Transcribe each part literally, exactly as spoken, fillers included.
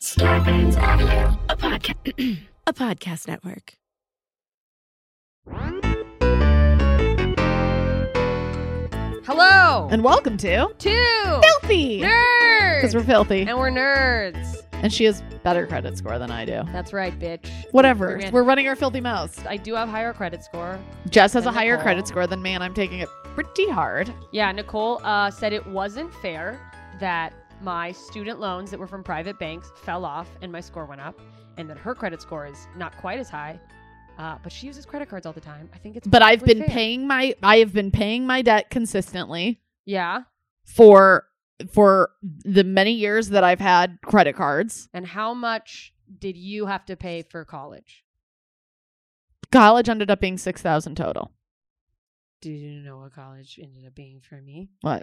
Scarpins Audio, a podcast, a podcast network. Hello And welcome to to Filthy Nerds, because we're filthy, and we're nerds. and she has better credit score than I do. That's right, bitch. Whatever, We're gonna- we're running our filthy mouths. I do have higher credit score. Jess has than a higher Nicole. credit score than me, and I'm taking it pretty hard. Yeah, Nicole uh, said it wasn't fair that my student loans that were from private banks fell off and my score went up, and that her credit score is not quite as high. Uh, but she uses credit cards all the time. I think it's. But I've perfectly been fair. paying my I have been paying my debt consistently Yeah. for for the many years that I've had credit cards. And how much did you have to pay for college? College ended up being six thousand total. Do you know what college ended up being for me? What?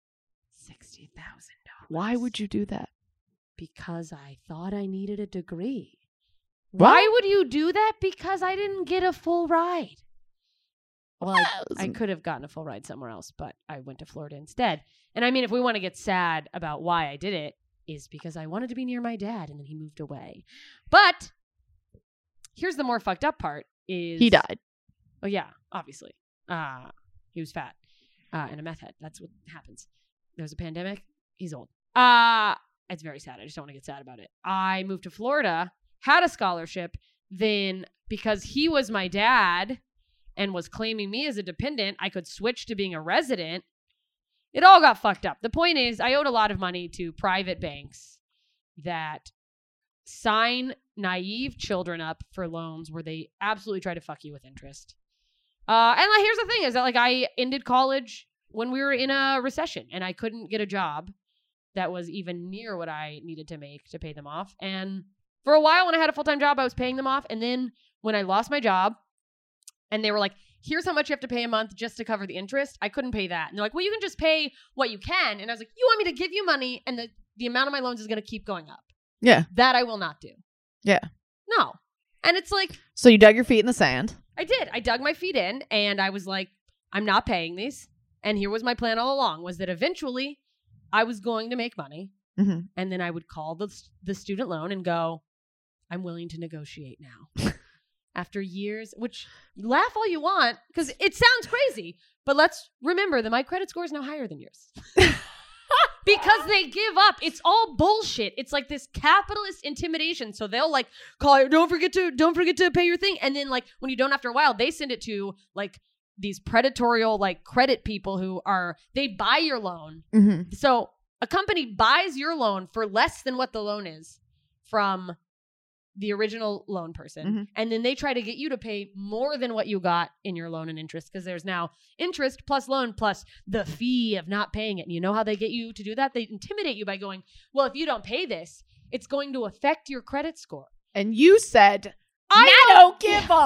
Sixty thousand dollars. Why would you do that? Because I thought I needed a degree. What? Why would you do that? Because I didn't get a full ride. Well, I, I could have gotten a full ride somewhere else, but I went to Florida instead. And I mean, if we want to get sad about why I did it, is because I wanted to be near my dad and then he moved away. But here's the more fucked up part is... He died. Oh, yeah, obviously. Uh, he was fat uh, and a meth head. That's what happens. There was a pandemic. He's old. Uh, it's very sad. I just don't want to get sad about it. I moved to Florida, had a scholarship. Then because he was my dad and was claiming me as a dependent, I could switch to being a resident. It all got fucked up. The point is, I owed a lot of money to private banks that sign naive children up for loans where they absolutely try to fuck you with interest. Uh, and like, here's the thing is that like I ended college when we were in a recession and I couldn't get a job that was even near what I needed to make to pay them off. And for a while when I had a full-time job, I was paying them off. And then when I lost my job and they were like, here's how much you have to pay a month just to cover the interest, I couldn't pay that. And they're like, well, you can just pay what you can. And I was like, you want me to give you money and the, the amount of my loans is going to keep going up. Yeah. That I will not do. Yeah. No. And it's like, So you dug your feet in the sand. I did. I dug my feet in and I was like, I'm not paying these. And here was my plan all along, was that eventually I was going to make money. Mm-hmm. And then I would call the, the student loan and go, I'm willing to negotiate now. After years, which laugh all you want, because it sounds crazy. But let's remember that my credit score is now higher than yours. Because they give up. It's all bullshit. It's like this capitalist intimidation. So they'll like call you, don't forget to, don't forget to pay your thing. And then like when you don't after a while, they send it to like these predatorial like credit people who are, they buy your loan. Mm-hmm. So a company buys your loan for less than what the loan is from the original loan person. Mm-hmm. And then they try to get you to pay more than what you got in your loan and interest, because there's now interest plus loan plus the fee of not paying it. And you know how they get you to do that? They intimidate you by going, well, if you don't pay this, it's going to affect your credit score. And you said, I I don't give a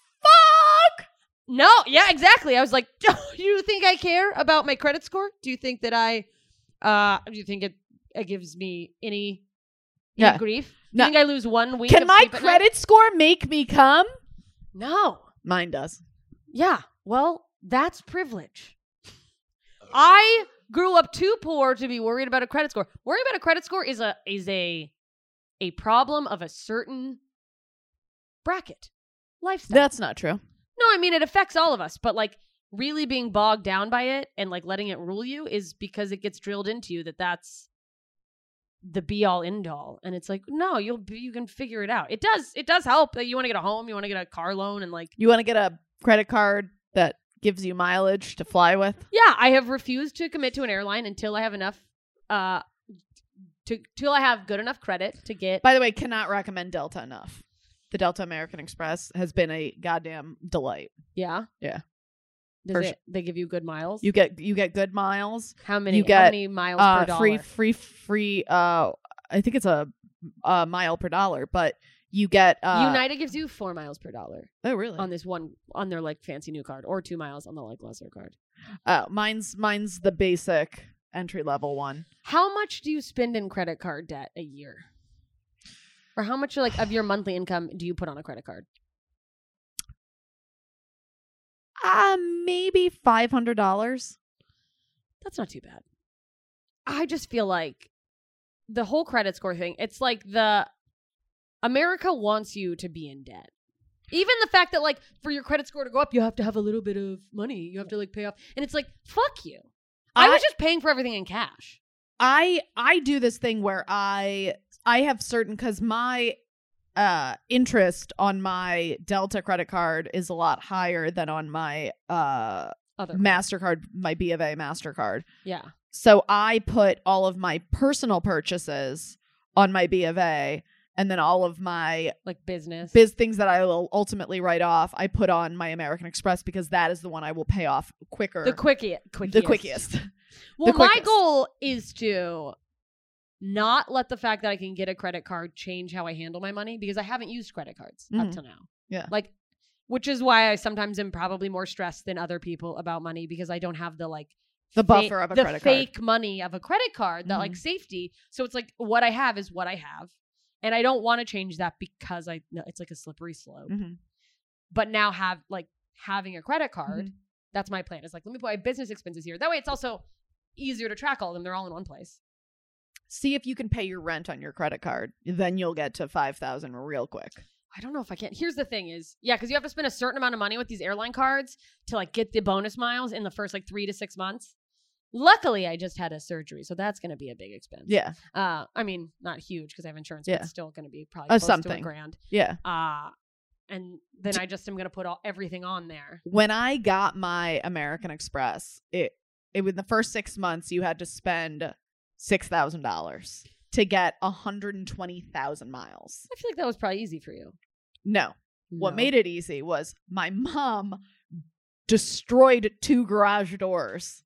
fuck. No, yeah, exactly. I was like, do you think I care about my credit score? Do you think that I, uh, do you think it, it gives me any, any Yeah. grief? No. Do you think I lose one week Can of my sleep at night? credit score make me come? No. Mine does. Yeah, well, that's privilege. I grew up too poor to be worried about a credit score. Worrying about a credit score is a is a a problem of a certain bracket, lifestyle. That's not true. No, I mean it affects all of us, but like really being bogged down by it and like letting it rule you is because it gets drilled into you that that's the be all end all. And it's like, no, you'll be, you can figure it out. It does it does help that you want to get a home, you want to get a car loan, and like You want to get a credit card that gives you mileage to fly with? yeah, I have refused to commit to an airline until I have enough uh to till I have good enough credit to get. By the way, cannot recommend Delta enough. The Delta American Express has been a goddamn delight. Yeah. Yeah. Does For it, sure. they give you good miles? You get you get good miles. how many you how get, many miles per Uh, dollar? free free free uh I think it's a, a mile per dollar, but you get uh United gives you four miles per dollar Oh, really? on this one on their like fancy new card, or two miles on the like lesser card. Uh mine's mine's the basic entry level one. How much do you spend in credit card debt a year? Or how much like of your monthly income do you put on a credit card? Uh maybe five hundred dollars. That's not too bad. I just feel like the whole credit score thing, it's like the America wants you to be in debt. Even the fact that like for your credit score to go up, you have to have a little bit of money. You have to like pay off. And it's like, fuck you. I, I was just paying for everything in cash. I I do this thing where I I have certain because my uh interest on my Delta credit card is a lot higher than on my uh Other MasterCard, my B of A MasterCard. Yeah. So I put all of my personal purchases on my B of A, and then all of my like business biz things that I will ultimately write off, I put on my American Express because that is the one I will pay off quicker. The quickest. quickest. The quickest. Well, the my quickest. goal is to not let the fact that I can get a credit card change how I handle my money because I haven't used credit cards Mhm. up to now. Yeah. Like, which is why I sometimes am probably more stressed than other people about money because I don't have the like The buffer of a the credit card. fake money of a credit card, that Mhm. like safety. So it's like what I have is what I have. And I don't want to change that because I no, it's like a slippery slope. Mhm. But now have like having a credit card, Mhm. that's my plan. It's like, let me put my business expenses here. That way it's also easier to track all of them. They're all in one place. See if you can pay your rent on your credit card. Then you'll get to five thousand real quick. I don't know if I can. Here's the thing is, yeah, because you have to spend a certain amount of money with these airline cards to like get the bonus miles in the first like three to six months. Luckily, I just had a surgery, so that's going to be a big expense. Yeah. Uh, I mean, not huge because I have insurance, Yeah. but it's still going to be probably Uh, close to something. a grand. Yeah. Uh, and then I just am going to put all, everything on there. When I got my American Express, it it was the first six months you had to spend six thousand dollars to get one hundred and twenty thousand miles. I feel like that was probably easy for you. No. What No. made it easy was my mom destroyed two garage doors.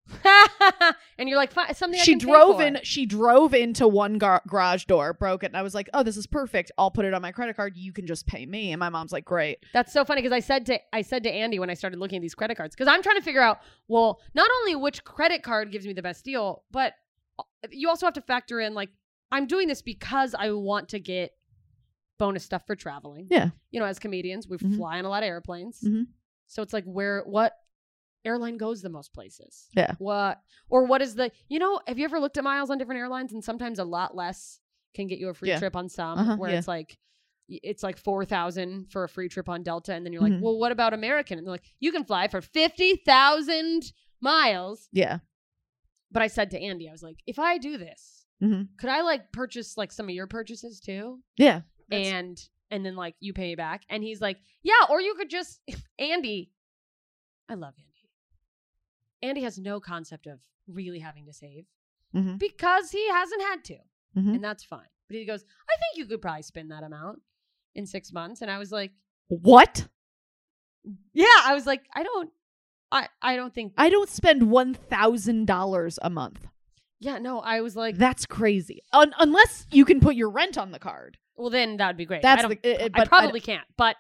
And you're like, "Fine, something I She can pay drove for." in. She drove into one gar- garage door, broke it, and I was like, "Oh, this is perfect. I'll put it on my credit card. You can just pay me." And my mom's like, "Great." That's so funny because I said to I said to Andy when I started looking at these credit cards because I'm trying to figure out, well, not only which credit card gives me the best deal, but you also have to factor in like I'm doing this because I want to get bonus stuff for traveling. Yeah. You know, as comedians, we Mhm. fly on a lot of airplanes. Mhm. So it's like where what airline goes the most places? Yeah. What or what is the you know, have you ever looked at miles on different airlines and sometimes a lot less can get you a free Yeah. trip on some Uh-huh, where yeah. it's like it's like four thousand for a free trip on Delta and then you're like, Mhm. "Well, what about American?" And they're like, "You can fly for fifty thousand miles." Yeah. But I said to Andy, I was like, "If I do this, Mhm. could I like purchase like some of your purchases too?" Yeah. That's- and and then like you pay me back. And he's like, "Yeah, or you could just Andy." I love Andy. Andy has no concept of really having to save Mhm. because he hasn't had to. Mhm. And that's fine. But he goes, "I think you could probably spend that amount in six months." And I was like, What? "Yeah." I was like, I don't I I don't think I don't spend one thousand dollars a month. Yeah, no, I was like, That's crazy. Un- unless you can put your rent on the card. well, then that would be great. That's I, don't, the- it- it- I but I probably can't, but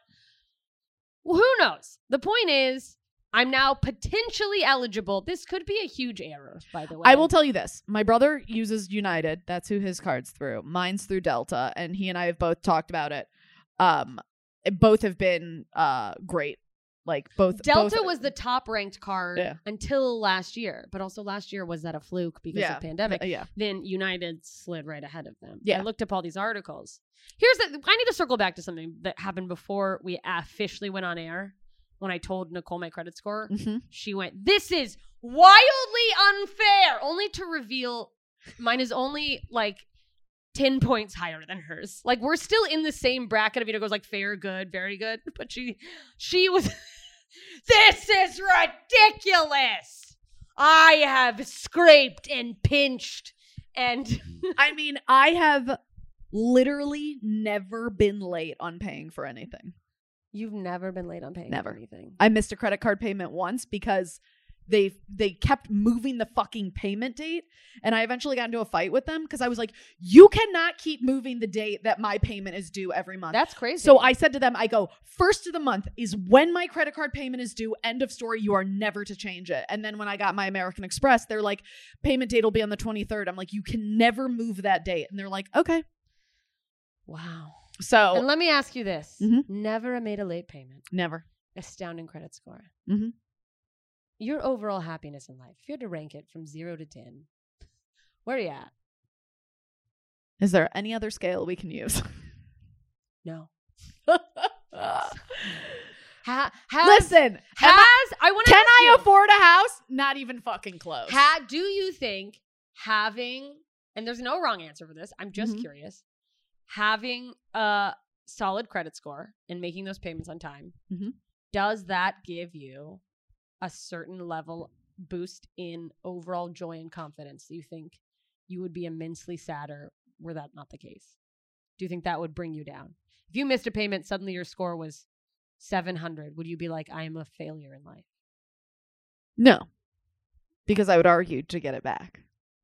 well, who knows? The point is, I'm now potentially eligible. This could be a huge error, by the way. I will tell you this. My brother uses United. That's who his card's through. Mine's through Delta, and he and I have both talked about it. Um, both have been uh great. Like both Delta both- was the top ranked card Yeah. until last year, but also last year was that a fluke because yeah of pandemic. uh, yeah. Then United slid right ahead of them. Yeah. I looked up all these articles. Here's the I need to circle back to something that happened before we officially went on air. When I told Nicole my credit score, Mhm. she went, "This is wildly unfair," only to reveal mine is only like ten points higher than hers. Like we're still in the same bracket of, you know, goes like fair, good, very good. But she she was this is ridiculous. I have scraped and pinched and I mean, I have literally never been late on paying for anything. you've never been late on paying Never. for anything. I missed a credit card payment once because they they kept moving the fucking payment date, and I eventually got into a fight with them because I was like, "You cannot keep moving the date that my payment is due every month." That's crazy. So I said to them, I go, first of the month is when my credit card payment is due. End of story. You are never to change it. And then when I got my American Express, they're like, payment date will be on the twenty-third. I'm like, you can never move that date. And they're like, okay. Wow. So And let me ask you this. Mhm. Never made a late payment. never. Astounding credit score. Mhm. Your overall happiness in life, if you had to rank it from zero to ten, where are you at? Is there any other scale we can use? No. Ha- has, Listen, has I, I want to can ask I you, afford a house? Not even fucking close. ha, do you think having, and there's no wrong answer for this, I'm just Mhm. curious, having a solid credit score and making those payments on time, Mhm. does that give you a certain level boost in overall joy and confidence? Do you think you would be immensely sadder were that not the case? Do you think that would bring you down? If you missed a payment, suddenly your score was seven hundred, would you be like, I am a failure in life? No, because I would argue to get it back.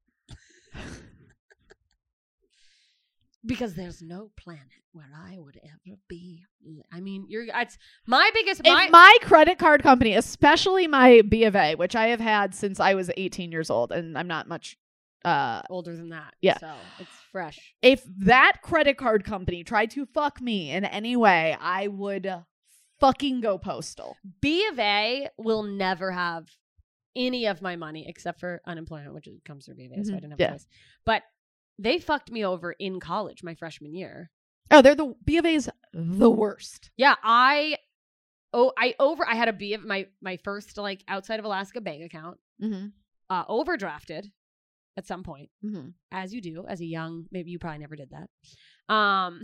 Because there's no planet where I would ever be. I mean, you're. It's my biggest. If My, my credit card company, especially my B of A, which I have had since I was eighteen years old, and I'm not much uh older than that. Yeah. So it's fresh. if that credit card company tried to fuck me in any way, I would fucking go postal. B of A will never have any of my money except for unemployment, which comes through B of A, so I Mhm. didn't have Yeah. a choice. But they fucked me over in college my freshman year. Oh, they're the B of A's the worst. Yeah, I oh I over I had a B of my my first like outside of Alaska bank account Mm-hmm. uh overdrafted at some point, Mm-hmm. as you do as a young, maybe you probably never did that. Um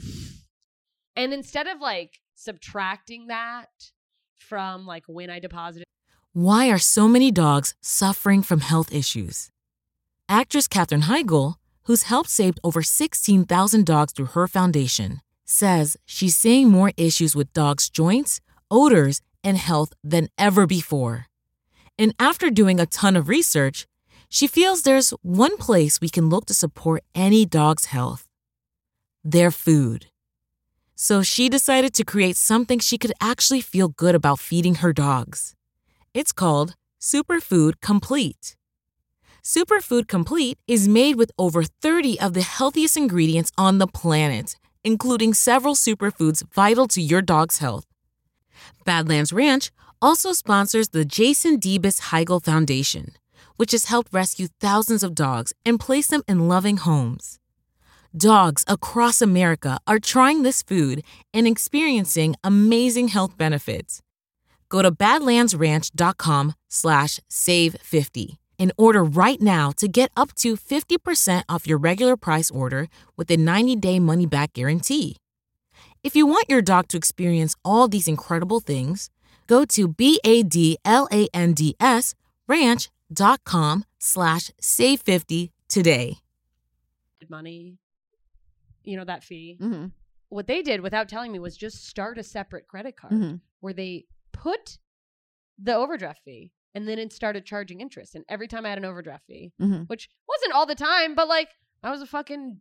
and instead of like subtracting that from like when I deposited. Why are so many dogs suffering from health issues? Actress Katherine Heigl, who's helped save over sixteen thousand dogs through her foundation, says she's seeing more issues with dogs' joints, odors, and health than ever before. And after doing a ton of research, she feels there's one place we can look to support any dog's health: their food. So she decided to create something she could actually feel good about feeding her dogs. It's called Superfood Complete. Superfood Complete is made with over thirty of the healthiest ingredients on the planet, including several superfoods vital to your dog's health. Badlands Ranch also sponsors the Jason Debus Heigl Foundation, which has helped rescue thousands of dogs and place them in loving homes. Dogs across America are trying this food and experiencing amazing health benefits. Go to badlandsranch.com slash save 50 and order right now to get up to fifty percent off your regular price order with a ninety-day money-back guarantee. If you want your dog to experience all these incredible things, go to B-A-D-L-A-N-D-S ranch.com slash save 50 today. Money, you know, that fee. Mm-hmm. What they did without telling me was just start a separate credit card Mm-hmm. where they put the overdraft fee and then it started charging interest. And every time I had an overdraft fee, Mm-hmm. which wasn't all the time, but like I was a fucking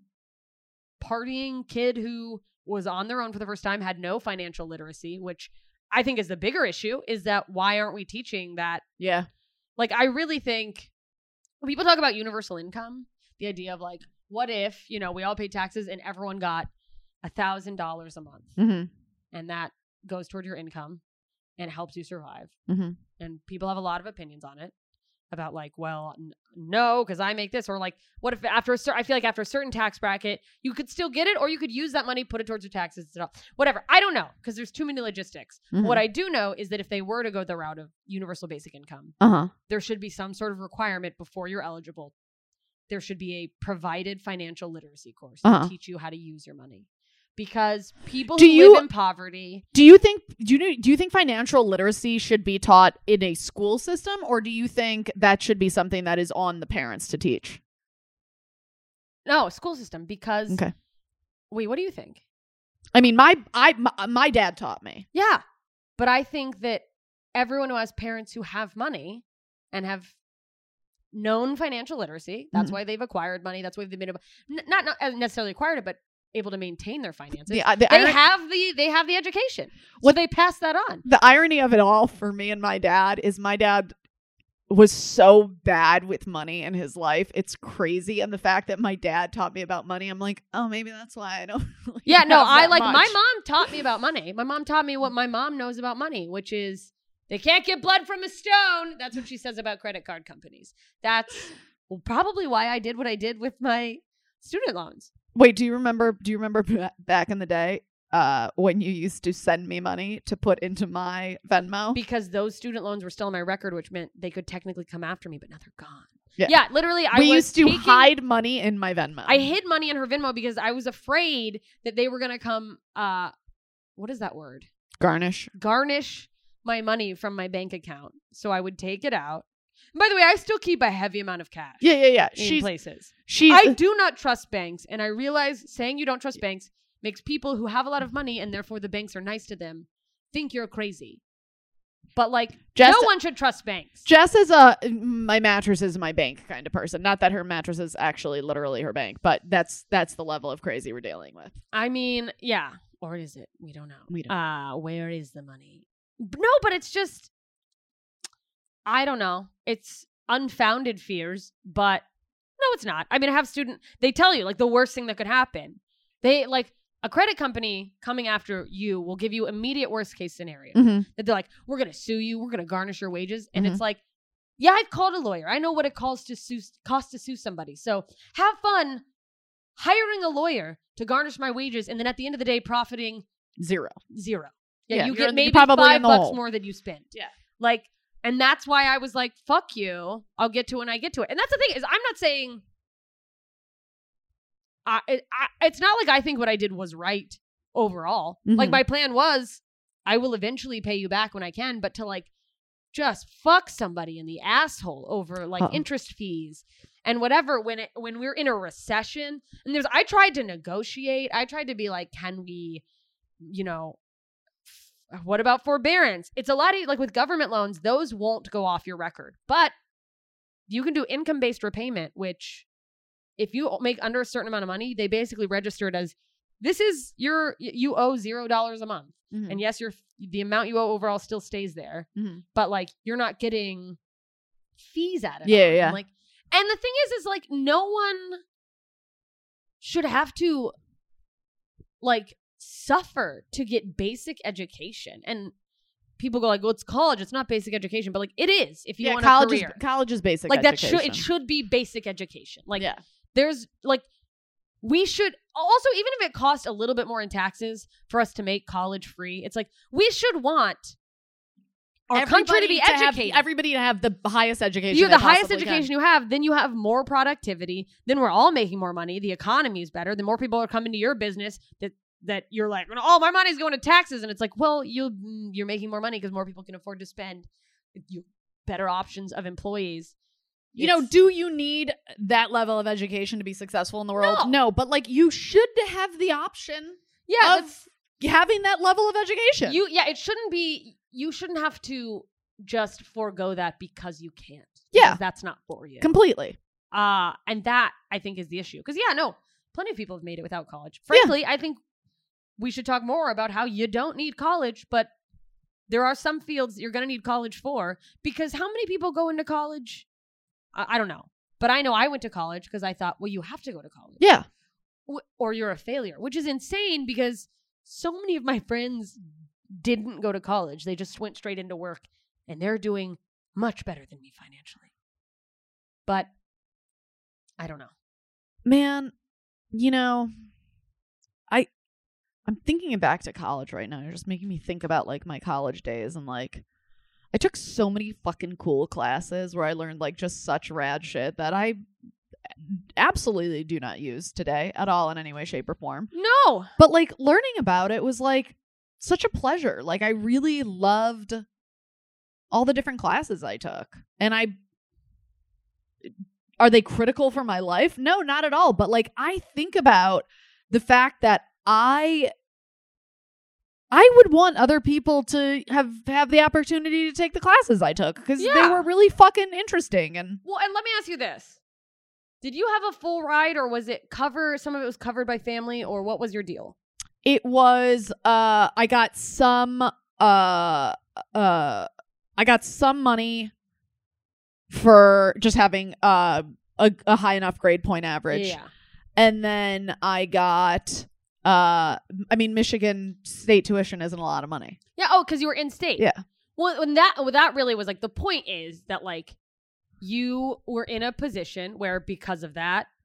partying kid who was on their own for the first time, had no financial literacy, which I think is the bigger issue, is that why aren't we teaching that? Yeah. Like, I really think when people talk about universal income, the idea of like, what if, you know, we all pay taxes and everyone got a thousand dollars a month Mm-hmm. and that goes toward your income and helps you survive. Mm-hmm. And people have a lot of opinions on it about like, well, n- no, because I make this, or like, what if after a certain, I feel like after a certain tax bracket, you could still get it, or you could use that money, put it towards your taxes, whatever. I don't know, because there's too many logistics. Mhm. What I do know is that if they were to go the route of universal basic income, Uh-huh. there should be some sort of requirement before you're eligible. There should be a provided financial literacy course Uh-huh. to teach you how to use your money. Because people Do who you- live in poverty, Do you think do you do you think financial literacy should be taught in a school system, or do you think that should be something that is on the parents to teach? no, school system, because, Okay. wait, what do you think? I mean, my I my, my dad taught me. Yeah. But I think that everyone who has parents who have money and have known financial literacy, that's Mhm. why they've acquired money. That's why they've been able, n- not, not necessarily acquired it, but able to maintain their finances. The, uh, the, they iron- have the they have the education. So What- they pass that on. the irony of it all for me and my dad is my dad was so bad with money in his life. It's crazy. And the fact that my dad taught me about money, I'm like, oh, maybe that's why I don't really Yeah, no, have I that like much. my mom taught me about money. My mom taught me what my mom knows about money, which is they can't get blood from a stone. That's what she says about credit card companies. That's well, probably why I did what I did with my student loans. Wait, do you remember? Do you remember b- back in the day uh, when you used to send me money to put into my Venmo? Because those student loans were still on my record, which meant they could technically come after me, but now they're gone. Yeah. Yeah, literally, I we was used to taking, hide money in my Venmo. I hid money in her Venmo because I was afraid that they were going to come, uh, what is that word? Garnish. Garnish my money from my bank account. So I would take it out. And by the way, I still keep a heavy amount of cash Yeah, yeah, yeah. in She's places. she's I do not trust banks. And I realize saying you don't trust banks makes people who have a lot of money and therefore the banks are nice to them think you're crazy. But like, Jess- no one should trust banks. Jess is a my mattress is my bank kind of person. Not that her mattress is actually literally her bank, but that's that's the level of crazy we're dealing with. I mean, yeah. Or is it? We don't know. We don't. Uh, where is the money? B- No, but it's just, I don't know. It's unfounded fears, but no, it's not. I mean, I have student, they tell you like the worst thing that could happen. They like a credit company coming after you will give you immediate worst case scenario. Mm-hmm. That they're like, we're going to sue you. We're going to garnish your wages. And Mhm. it's like, yeah, I've called a lawyer. I know what it costs to sue, costs to sue somebody. So have fun hiring a lawyer to garnish my wages. And then at the end of the day, profiting Zero. zero. Yeah, Yeah, you you're- get you're maybe probably in five the bucks hole. more than you spent. Yeah. Like, and that's why I was like, fuck you. I'll get to it when I get to it. And that's the thing is I'm not saying, I, it, I, it's not like I think what I did was right overall. Mhm. Like my plan was I will eventually pay you back when I can, but to like just fuck somebody in the asshole over like Uh-oh. interest fees and whatever when it when we're in a recession and there's I tried to negotiate. I tried to be like, can we, you know, f- what about forbearance? It's a lot of like with government loans, those won't go off your record. But you can do income-based repayment, which if you make under a certain amount of money, they basically register it as this is your you owe zero dollars a month. Mhm. And yes, your the amount you owe overall still stays there, Mhm. but like you're not getting fees out of it. Yeah, yeah. Like, and the thing is, is like no one should have to like suffer to get basic education. And people go like, "Well, it's college; it's not basic education." But like, it is if you yeah, want college a is career. college is basic. Like that education. should it should be basic education. Like yeah. there's like we should also, even if it costs a little bit more in taxes for us to make college free, it's like we should want our country to be have- educated. everybody to have the highest education. You have the they highest possibly can. education you have, then you have more productivity. Then we're all making more money. The economy is better. The more people are coming to your business that that you're like, oh, my money's going to taxes, and it's like, well, you you're making more money because more people can afford to spend. You better options of employees. You know, It's- do you need that level of education to be successful in the world? No. No, but like you should have the option yeah, of having that level of education. You yeah, it shouldn't be you shouldn't have to just forego that because you can't. Yeah. Because that's not for you. completely. Uh and that I think is the issue. Because yeah, no, plenty of people have made it without college. Frankly, I think we should talk more about how you don't need college, but there are some fields you're gonna need college for. Because how many people go into college? I, I don't know. But I know I went to college because I thought, well, you have to go to college. Yeah. W- or you're a failure, which is insane because so many of my friends didn't go to college. They just went straight into work and they're doing much better than me financially. But I don't know. Man, you know, I I'm thinking back to college right now. You're just making me think about like my college days and like I took so many fucking cool classes where I learned like just such rad shit that I absolutely do not use today at all in any way, shape, or form. No. But like learning about it was like such a pleasure. Like I really loved all the different classes I took. And I are they critical for my life? No, not at all. But like I think about the fact that I I would want other people to have have the opportunity to take the classes I took because they Yeah. were really fucking interesting. And Well, and let me ask you this. Did you have a full ride or was it cover some of it was covered by family or what was your deal? it was uh I got some uh uh I got some money for just having uh a, a high enough grade point average. Yeah. And then I got uh I mean Michigan state tuition isn't a lot of money. Yeah, oh, because you were in state. Yeah. Well, when that well, that really was like the point is that like you were in a position where because of that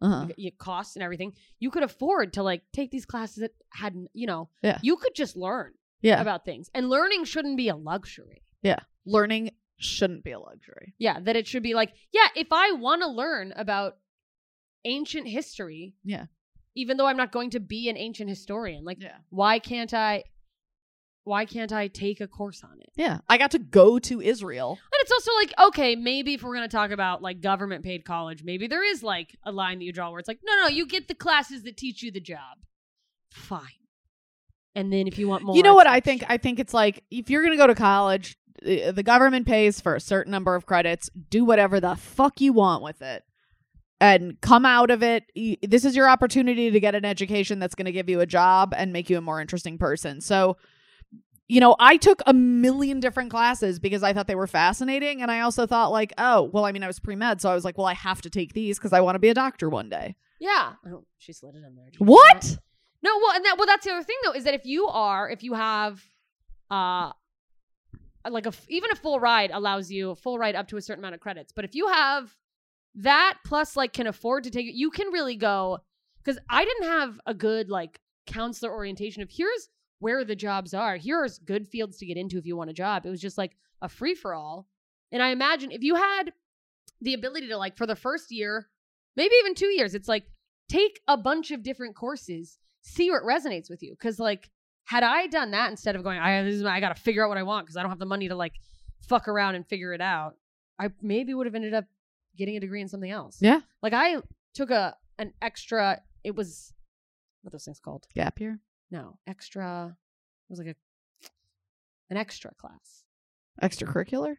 Uh-huh. like, it costs and everything. You could afford to like take these classes that had, you know, Yeah. you could just learn Yeah. about things. And learning shouldn't be a luxury. Yeah. Learning shouldn't be a luxury. Yeah, that it should be like, yeah, if I want to learn about ancient history, Yeah. even though I'm not going to be an ancient historian, like, Yeah. why can't I? Why can't I take a course on it? Yeah. I got to go to Israel. And it's also like, okay, maybe if we're going to talk about like government paid college, maybe there is like a line that you draw where it's like, no, no, you get the classes that teach you the job. Fine. And then if you want more, You know what it's I extra. think? I think it's like if you're going to go to college, the the government pays for a certain number of credits. Do whatever the fuck you want with it. And come out of it. y- This is your opportunity to get an education that's going to give you a job and make you a more interesting person. So, you know, I took a million different classes because I thought they were fascinating. And I also thought like, oh, well, I mean, I was pre-med. So I was like, well, I have to take these because I want to be a doctor one day. Yeah. Oh, she slid it in there. Did you see What? that? No, well, and that well, that's the other thing though, is that if you are, if you have, uh, like a f- even a full ride allows you a full ride up to a certain amount of credits. But if you have that plus like can afford to take it, you can really go. Because I didn't have a good like counselor orientation of here's where the jobs are. Here's good fields to get into if you want a job. It was just like a free for all. And I imagine if you had the ability to like for the first year, maybe even two years, it's like take a bunch of different courses, see what resonates with you. Because like had I done that instead of going, I this is, I got to figure out what I want because I don't have the money to like fuck around and figure it out, I maybe would have ended up getting a degree in something else. Yeah. Like I took a an extra. It was what are those things called? Gap year. No, extra. It was like a an extra class. Extracurricular.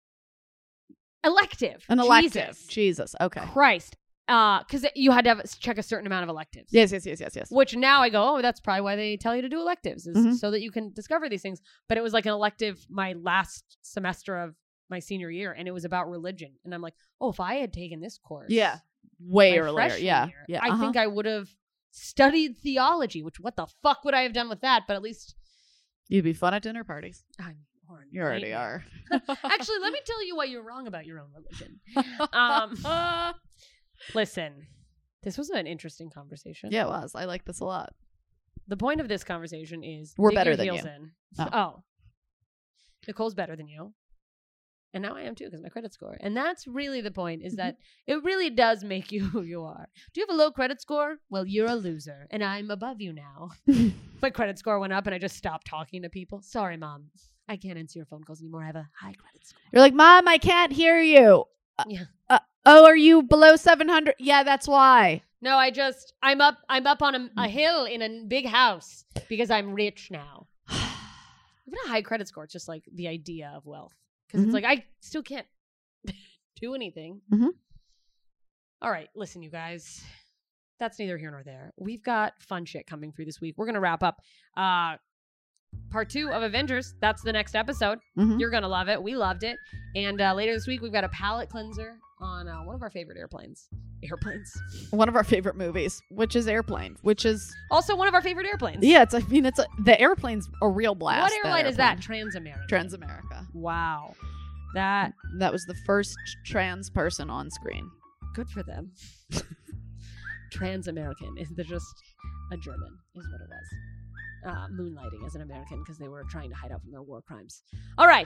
Elective. An elective. Jesus. Jesus. Okay. Christ. Uh, because you had to have, check a certain amount of electives. Yes, yes, yes, yes, yes. Which now I go, oh, that's probably why they tell you to do electives, is Mhm. so that you can discover these things. But it was like an elective my last semester of my senior year, and it was about religion. And I'm like, oh, if I had taken this course, Yeah. Way my earlier. freshman Yeah. year, Yeah. I uh-huh. think I would have studied theology. Which what the fuck would I have done with that? But at least You'd be fun at dinner parties. I'm or a You already nightmare. are. Actually, let me tell you why you're wrong about your own religion. Um, listen, this was an interesting conversation. Yeah, it was. I like this a lot. The point of this conversation is We're dig better your than heels you. in. Oh. Oh. Nicole's better than you. And now I am too because my credit score. And that's really the point is that it really does make you who you are. Do you have a low credit score? Well, you're a loser and I'm above you now. My credit score went up and I just stopped talking to people. Sorry, Mom. I can't answer your phone calls anymore. I have a high credit score. You're like, Mom, I can't hear you. Uh, Yeah. uh, oh, are you below seven hundred? Yeah, that's why. No, I just I'm up I'm up on a, a hill in a big house because I'm rich now. Even a high credit score, it's just like the idea of wealth. Because Mhm. it's like I still can't do anything. Mhm. All right, listen, you guys. That's neither here nor there. We've got fun shit coming through this week. We're gonna wrap up uh part two of Avengers. That's the next episode. Mhm. You're gonna love it. We loved it. And uh, later this week we've got a palate cleanser on uh, one of our favorite airplanes. Airplanes. One of our favorite movies, which is Airplane, which is Also one of our favorite airplanes. yeah. It's I mean it's a, the airplane's a real blast. What airline is that? airplane. Transamerica. Transamerica. Wow. That That was the first trans person on screen. good for them. Trans-American. They're just a German is what it was. Uh, moonlighting as an American because they were trying to hide out from their war crimes. All right.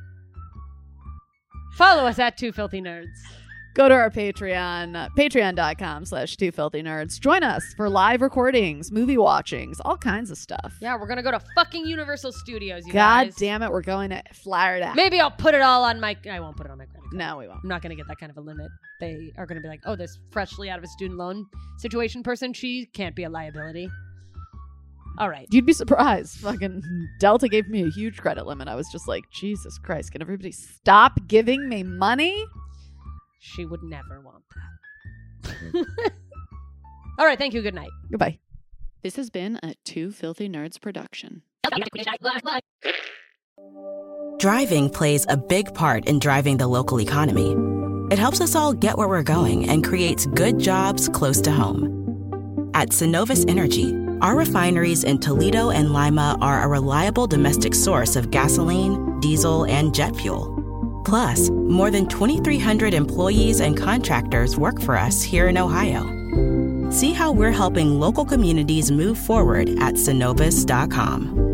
Follow us at Two Filthy Nerds. Go to our Patreon, uh, patreon.com slash two filthy nerds. Join us for live recordings, movie watchings, all kinds of stuff. Yeah, we're gonna go to fucking Universal Studios, you God guys. damn it, we're going to Florida. Maybe I'll put it all on my I won't put it on my credit card. No, we won't. I'm not gonna get that kind of a limit. They are gonna be like, oh, this freshly out of a student loan situation person, she can't be a liability. All right. You'd be surprised. Fucking Delta gave me a huge credit limit. I was just like, Jesus Christ, can everybody stop giving me money? She would never want that. All right, thank you. Good night. Goodbye. This has been a Two Filthy Nerds production. Driving plays a big part in driving the local economy. It helps us all get where we're going and creates good jobs close to home. At Synovus Energy, our refineries in Toledo and Lima are a reliable domestic source of gasoline, diesel, and jet fuel. Plus, more than twenty-three hundred employees and contractors work for us here in Ohio. See how we're helping local communities move forward at Synovus dot com.